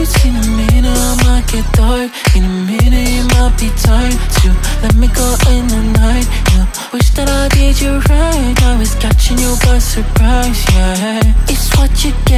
lights. In a minute I might get dark. In a minute it might be time to let me go in the night. Yeah, wish that I did you right. I was catching you by surprise, yeah. It's what you get